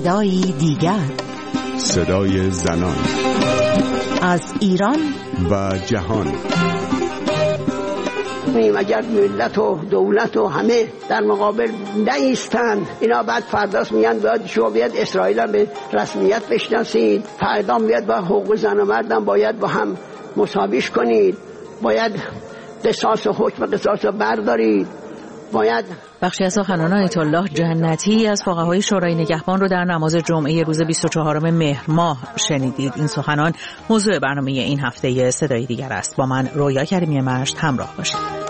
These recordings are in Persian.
صدایی دیگر، صدای زنان از ایران و جهان. اگر ملت و دولت و همه در مقابل نایستند، اینا بعد فرداست میگن باید شما بیاد اسرائیل هم به رسمیت بشناسید، فردا بیاد با حقوق زن و مردم باید با هم مساویش کنید، باید قصاص و حکم قصاص رو بردارید، باید. بخشی از سخنان آیت الله جنتی از فقهای شورای نگهبان رو در نماز جمعه روز 24 مهر ماه شنیدید. این سخنان موضوع برنامه این هفته صدای دیگر است. با من رویا کریمی مشت همراه باشید.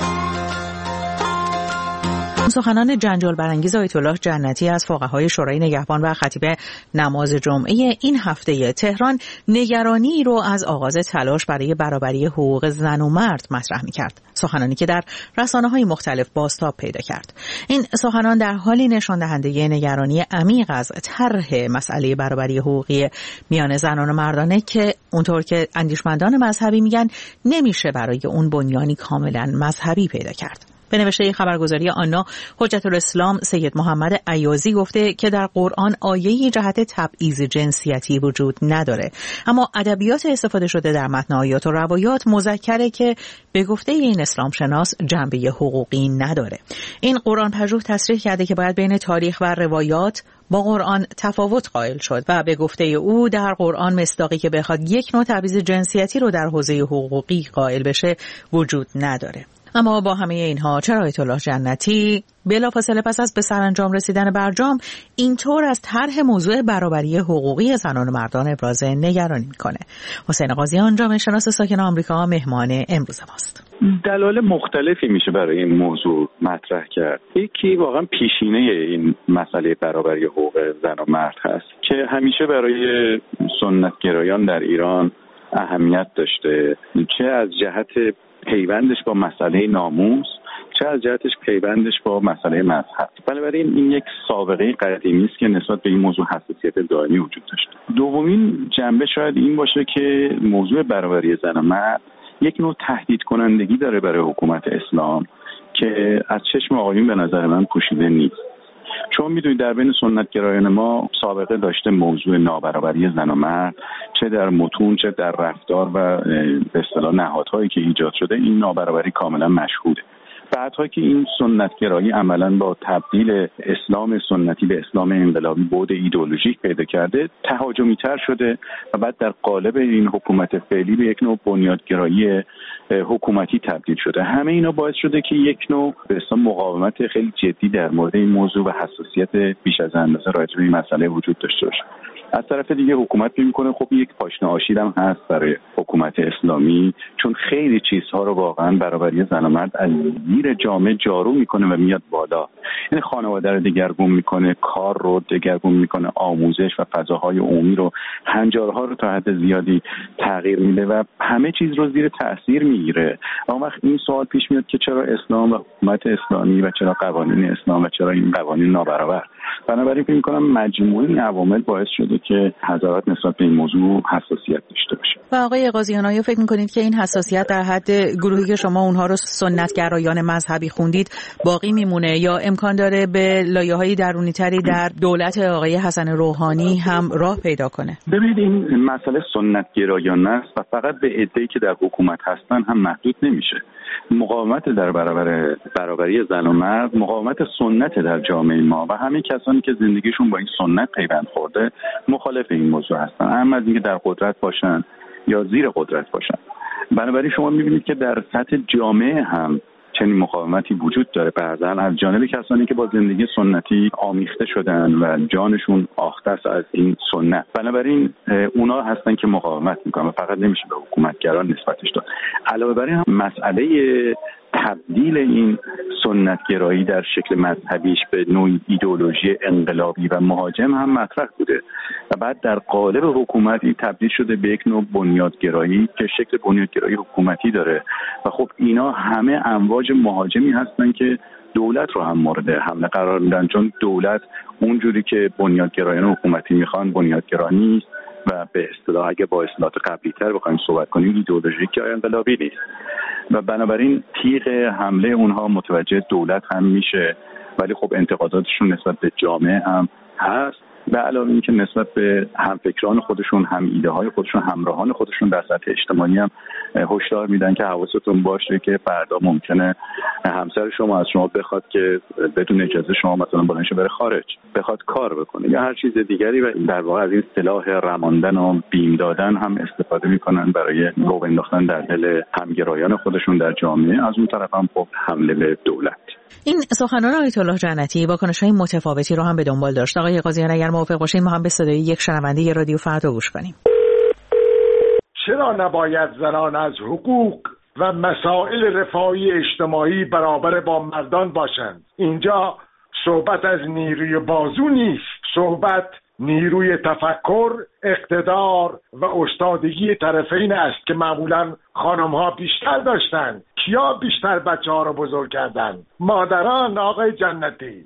سخنان جنجال برانگیز آیت الله جنتی از فقهای شورای نگهبان و خطیب نماز جمعه این هفته تهران نگرانی رو از آغاز تلاش برای برابری حقوق زن و مرد مطرح می‌کرد. سخنانی که در رسانه‌های مختلف بازتاب پیدا کرد. این سخنان در حالی نشان دهنده نگرانی عمیق از طرح مسئله برابری حقوقی میان زنان و مردانه که اونطور که اندیشمندان مذهبی میگن نمیشه برای اون بنیانی کاملا مذهبی پیدا کرد. به نوشته خبرگزاری آنا، حجت الاسلام سید محمد ایازی گفته که در قرآن آیه‌ای جهت تبعیض جنسیتی وجود نداره، اما ادبیات استفاده شده در متن آیات و روایات مذکره که به گفته این اسلام شناس جنبه حقوقی نداره. این قرآن پژوه تصریح کرده که باید بین تاریخ و روایات با قرآن تفاوت قائل شد و به گفته او در قرآن مصداقی که بخواد یک نوع تبعیض جنسیتی رو در حوزه حقوقی قائل بشه وجود نداره. اما با همه اینها چرا آیت الله جنتی بلافاصله پس از به سرانجام رسیدن برجام اینطور از طرح موضوع برابری حقوقی زنان و مردان ابراز نگرانی میکنه؟ حسین قاضیان، جامعه شناس ساکن آمریکا، مهمان امروز ماست. دلایل مختلفی میشه برای این موضوع مطرح کرد. یکی واقعا پیشینه این مسئله برابری حقوق زن و مرد هست که همیشه برای سنتگرایان در ایران اهمیت داشته، چه از جهت پیوندش با مسئله ناموس، چه از جهتش پیوندش با مسئله مذهب. بنابراین این یک سابقه قدیمی است که نسبت به این موضوع حساسیت دائمی وجود داشت. دومین جنبه شاید این باشه که موضوع برابری زن و مرد یک نوع تهدید کنندگی داره برای حکومت اسلام که از چشم آقایون به نظر من پوشیده نیست. چون میدونید در بین سنتگرایان ما سابقه داشته موضوع نابرابری زن و مرد، چه در متون چه در رفتار و به اصطلاح نهادهایی که ایجاد شده این نابرابری کاملا مشهوده. بعدها که این سنتگرایی عملاً با تبدیل اسلام سنتی به اسلام انقلابی بعد ایدئولوژیک پیدا کرده، تهاجمی‌تر شده و بعد در قالب این حکومت فعلی به یک نوع بنیادگرایی حکومتی تبدیل شده. همه اینا باعث شده که یک نوع به اصطلاح مقاومت خیلی جدی در مورد این موضوع و حساسیت بیش از اندازه راجع به این مسئله وجود داشته باشه. از طرف دیگه حکومت میکنه خب یک پاشنه آشیل هم هست برای حکومت اسلامی، چون خیلی چیزها رو واقعا برابری زن و مرد از زیر جامعه جارو میکنه و میاد بالا. یعنی خانواده رو دگرگون میکنه، کار رو دگرگون میکنه، آموزش و فضاهای عمومی رو، هنجارها رو تا حد زیادی تغییر میده و همه چیز رو زیر تاثیر میگیره. اما وقت این سوال پیش میاد که چرا اسلام و حکومت اسلامی و چرا قوانین اسلام و چرا این قوانین نابرابر؟ بنابراین فکر می‌کنم مجموعه این عوامل باعث شده که حضرات نسبت به این موضوع حساسیت داشته باشه. و آقای قاضیان، آیا فکر می‌کنید که این حساسیت در حد گروهی که شما اونها رو سنتگرایان مذهبی خوندید باقی میمونه یا امکان داره به لایه‌های درونی‌تری در دولت آقای حسن روحانی هم راه پیدا کنه؟ ببینید این مسئله سنتگرایان است و فقط به عده‌ای که در حکومت هستن هم محدود نمیشه. مقاومت در برابری زن و مرد مقاومت سنت در جامعه ما و همه کسانی که زندگیشون با این سنت پیوند خورده مخالف این موضوع هستن، هم از اینکه در قدرت باشن یا زیر قدرت باشن. بنابراین شما می‌بینید که در سطح جامعه هم چنین مقاومتی وجود داره، بعضا از جانب کسانی که با زندگی سنتی آمیخته شدن و جانشون آخته است از این سنت. بنابراین اونا هستن که مقاومت میکنن و فقط نمیشه به حکومتگران نسبتش داد. علاوه بر این مسئله تبدیل این سنتگرایی در شکل مذهبیش به نوعی ایدئولوژی انقلابی و مهاجم هم مطرح بوده و بعد در قالب حکومتی تبدیل شده به یک نوع بنیادگرایی که شکل بنیادگرایی حکومتی داره و خب اینا همه امواج مهاجمی هستن که دولت رو هم مورد حمله قرار میدن، چون دولت اونجوری که بنیادگرایان حکومتی میخوان بنیادگرا نیست و به اصطلاح اگه با اصطلاحات قبلی‌تر بخوایم صحبت کنیم ایدئولوژیک یا انقلابی نیست و بنابراین تیغ حمله اونها متوجه دولت هم میشه، ولی خب انتقاداتشون نسبت به جامعه هم هست به علاوه اینکه نسبت به همفکران خودشون، هم ایده های خودشون، همراهان خودشون در سطح اجتماعی هم هشدار میدن که حواستون باشه که فردا ممکنه همسر شما از شما بخواد که بدون اجازه شما مثلا بلند شه بره خارج، بخواد کار بکنه یا هر چیز دیگری، و در واقع از این سلاح رماندن و بیم دادن هم استفاده میکنن برای رعب انداختن در دل همگرایان خودشون در جامعه. از اون طرف هم خب حمله به دولت. این سخنان آیت الله جنتی واکنش‌های متفاوتی رو هم به دنبال داشت. آقای قاضیان اگر موافق باشین ما هم به صدای یک شنونده رادیو فردا گوش کنیم. چرا نباید زنان از حقوق و مسائل رفاهی اجتماعی برابر با مردان باشند؟ اینجا صحبت از نیروی بازو نیست، صحبت نیروی تفکر، اقتدار و استادگی طرفین است که معمولا خانم‌ها بیشتر داشتن. کیا بیشتر بچه‌ها رو بزرگ کردن؟ مادران. آقای جنتی.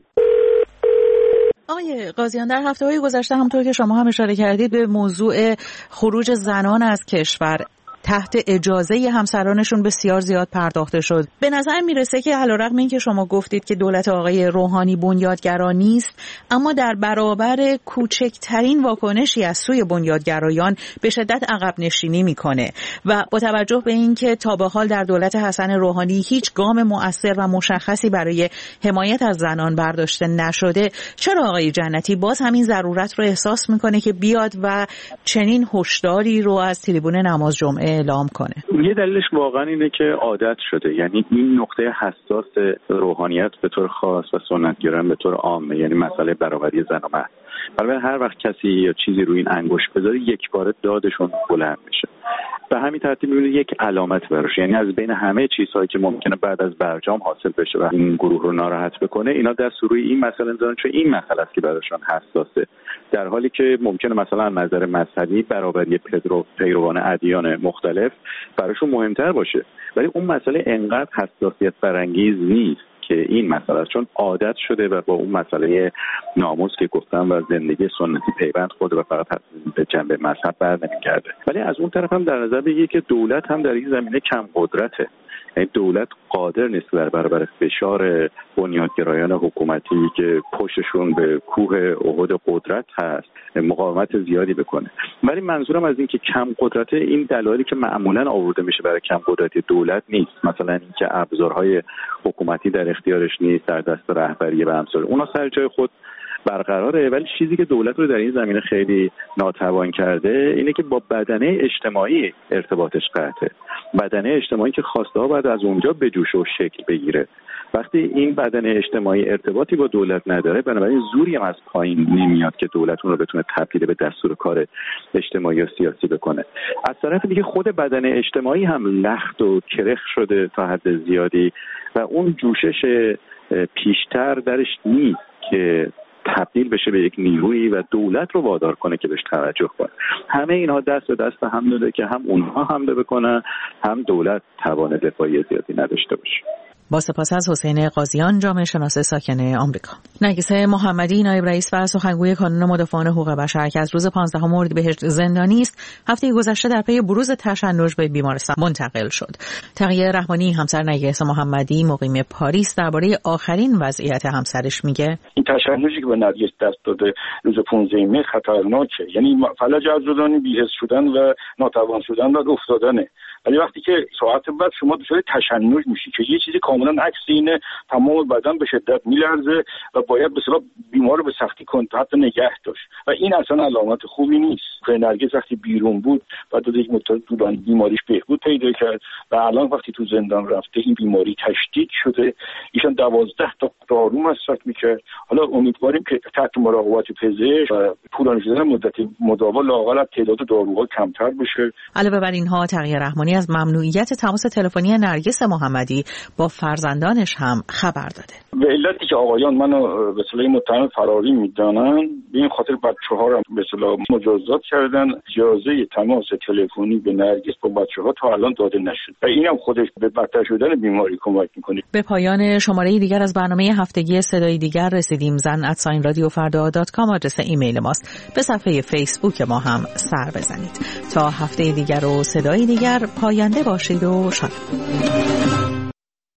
آقای قاضیان، در هفته‌های گذشته همونطور که شما هم اشاره کردید به موضوع خروج زنان از کشور تحت اجازه همسرانشون بسیار زیاد پرداخته شد. به نظر میرسه که علیرغم اینکه شما گفتید که دولت آقای روحانی بنیادگرا نیست، اما در برابر کوچکترین واکنشی از سوی بنیادگرایان به شدت عقب نشینی میکنه و با توجه به اینکه تا به حال در دولت حسن روحانی هیچ گام مؤثر و مشخصی برای حمایت از زنان برداشته نشده، چرا آقای جنتی باز همین ضرورت رو احساس میکنه که بیاد و چنین هشداری رو از تریبون نماز جمعه اعلام کنه؟ یه دلیلش واقعا اینه که عادت شده، یعنی این نقطه حساس روحانیت به طور خاص و سنتگرایان به طور عام، یعنی مسئله برابری زن و مرد. برای هر وقت کسی یا چیزی روی این انگشت بذاره یک بار دادشون بلند میشه. به همین ترتیب میبینید یک علامت براش، یعنی از بین همه چیزهایی که ممکنه بعد از برجام حاصل بشه و این گروه رو ناراحت بکنه، اینا دست روی این مسئله میذارن، چون این مسئله است که براشون حساسه، در حالی که ممکنه مثلا از نظر مذهبی برابری پیروان ادیان مختلف براشون مهمتر باشه، ولی اون مسئله انقدر حساسیت برانگیز نیست که این مسئله است، چون عادت شده و با اون مسئله ناموس که گفتم و زندگی سنتی پیوند خورده و فقط به جنبه مذهب برنمیگرده. ولی از اون طرف هم در نظر بگیرید که دولت هم در این زمینه کم قدرته، یعنی دولت قادر نیست در برابر فشار بنیادگرایان حکومتی که پشتشون به کوه احد قدرت هست مقاومت زیادی بکنه. ولی منظورم از این که کم قدرت، این دلایلی که معمولا آورده میشه برای کم قدرتی دولت نیست، مثلا اینکه ابزارهای حکومتی در اختیارش نیست، در دست رهبری و امثال اونا سر جای خود برقراره، ولی چیزی که دولت رو در این زمینه خیلی ناتوان کرده اینه که با بدنه اجتماعی ارتباطش قطعه. بدنه اجتماعی که خواسته ها باید از اونجا به جوش و شکل بگیره. وقتی این بدنه اجتماعی ارتباطی با دولت نداره، بنابراین زوری هم از پایین نمیاد که دولت اون رو بتونه تبدیل به دستور کار اجتماعی و سیاسی بکنه. از طرف دیگه خود بدنه اجتماعی هم لخت و کرخ شده تا حد زیادی و اون جوشش پیشتر درش نیست که تبدیل بشه به یک نیرویی و دولت رو وادار کنه که بهش توجه کنه. همه اینها دست به دست هم داده که هم اونها حمله بکنن، هم دولت توان دفاعی زیادی نداشته باشه. با سپاس از حسین قاضیان، جامعه شناس ساکن آمریکا. نرگس محمدی، نایب رئیس و سخنگوی کانون مدافعان حقوق بشر که از روز 15 اردیبهشت زندانی است، هفته گذشته در پی بروز تشنج به بیمارستان منتقل شد. تقیه رحمانی، همسر نرگس محمدی مقیم پاریس، درباره آخرین وضعیت همسرش میگه: این تشنجی که به نرگس دست داده روز 15 مهر خطرناکه، یعنی فلج عضلانی، بی‌حس شدن و ناتوان شدن و افتادنه. ولی وقتی که ساعت بعد شما دچار تشنج میشی که یه چیزی کاملا عکس اینه، تمام بدن به شدت میلرزه و باید به اصطلاح بیمار رو به سختی کنترل نگه داشت و این اصلا علامت خوبی نیست. که نرگس وقتی بیرون بود بعد از یک مدت طولانی بیماریش بهبود پیدا کرد و الان وقتی تو زندان رفته این بیماری تشدید شده. ایشان 12 تا دارو مصرف میکرد. حالا امیدواریم که تحت مراقبت پزشک و طولانی شدن مدت مداوا لااقل تعداد داروها کمتر بشه. علاوه بر اینها تقیه رحمانی از ممنوعیت تماس تلفنی نرگس محمدی با فرزندانش هم خبر داده. به علتی که آقایان منو به اصطلاح متهم فراری میدانن، به این خاطر بچه‌ها رو به اصطلاح مجازات کردن. اجازه تماس تلفنی به نرگس با بچه‌ها تا الان داده نشد و اینم خودش به بدتر شدن بیماری کمک میکنه. به پایان شماره دیگر از برنامه هفتگی صدای دیگر رسیدیم. zan@radiofarda.com آدرس ایمیل ماست. به صفحه فیسبوک ما هم سر بزنید. تا هفته دیگر و صدای دیگر، پاینده باشید و شاد.